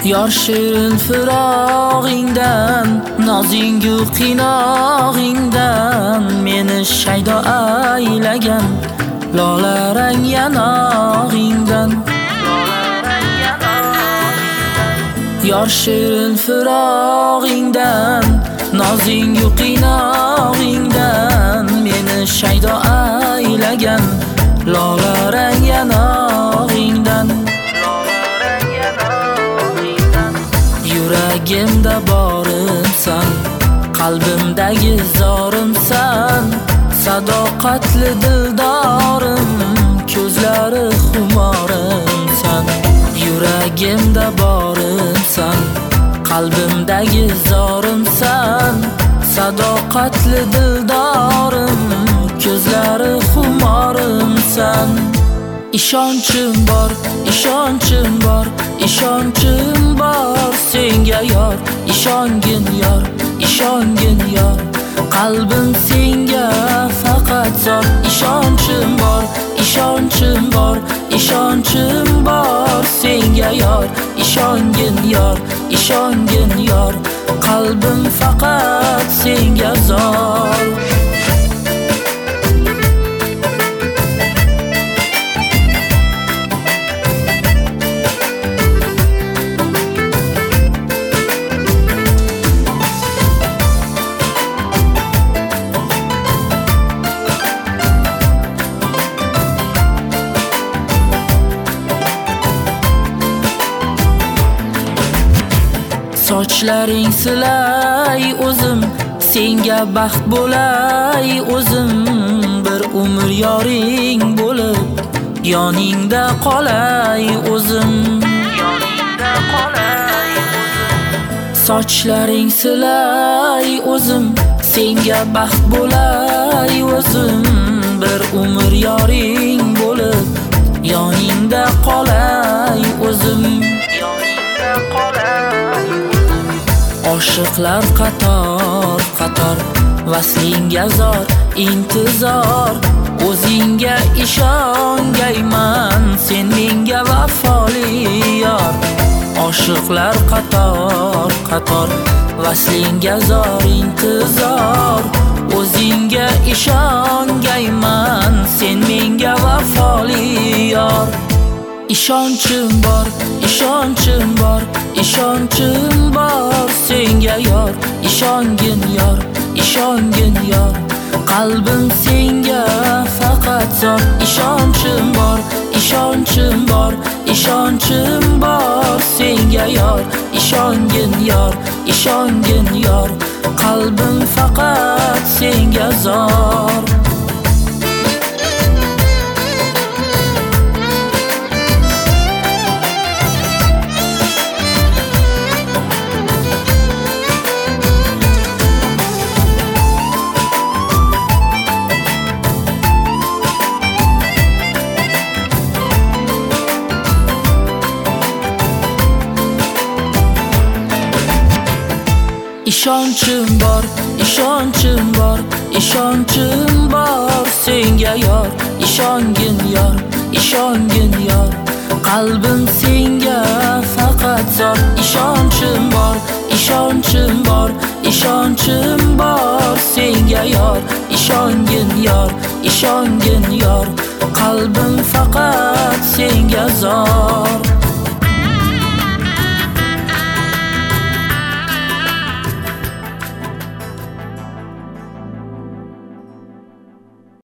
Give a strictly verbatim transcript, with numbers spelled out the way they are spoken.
Yor shirin firog'ingdan, nozingu qinog'ingdan meni shaydo aylagan lolarang yanog'ingdan. Yor shirin firog'ingdan, nozingu qinog'ingdan meni shaydo aylagan lolarang yanog'ingdan. Yuragimda borimsan, qalbimdagi zorimsan, sadoqatli dildorim, ko'zlari xumorimsan. Yuragimda borimsan, qalbimdagi zorimsan, sadoqatli dildorim, ko'zlari xumorimsan. Ishonchim bor, ishonchim bor, ishonchim bor senga yor. Ishongin yor, ishongin yor, qalbim senga faqat zor. Ishonchim bor, ishonchim bor, ishonchim bor senga yor. Ishongin yor, ishongin yor, qalbim faqat senga zor. Sochlaring silay o'zim, senga baxt bo'lay o'zim. Bir umr yoring bo'lib, yoningda qolay o'zim. Yoningda qolay o'zim. Sochlaring silay o'zim, senga baxt bo'lay o'zim. Bir umr yoring bo'lib, yoningda qolay o'zim. Yoningda qolay. Oshiqlar qator qator, vaslingga zor intizor. O'zingga ishongayman, sen menga vafoli yor. Oshiqlar qator qator, vaslingga zor intizor. O'zingga ishongayman, sen menga vafoli yor. Ishonchim bor, ishonchim bor, ishonchim bor senga yor. Ishongin yor, ishongin yor, qalbim senga faqat zor. Ishonchim bor, ishonchim bor, ishonchim bor senga yor. Ishongin yor, ishongin yor, qalbim faqat senga zor. Ishonchim bor, ishonchim bor, ishonchim bor senga yor. Ishongin yor, ishongin yor, qalbim senga faqat zor. Ishonchim bor, ishonchim bor, ishonchim bor senga yor. Ishongin yor, ishongin yor, qalbim faqat senga zor.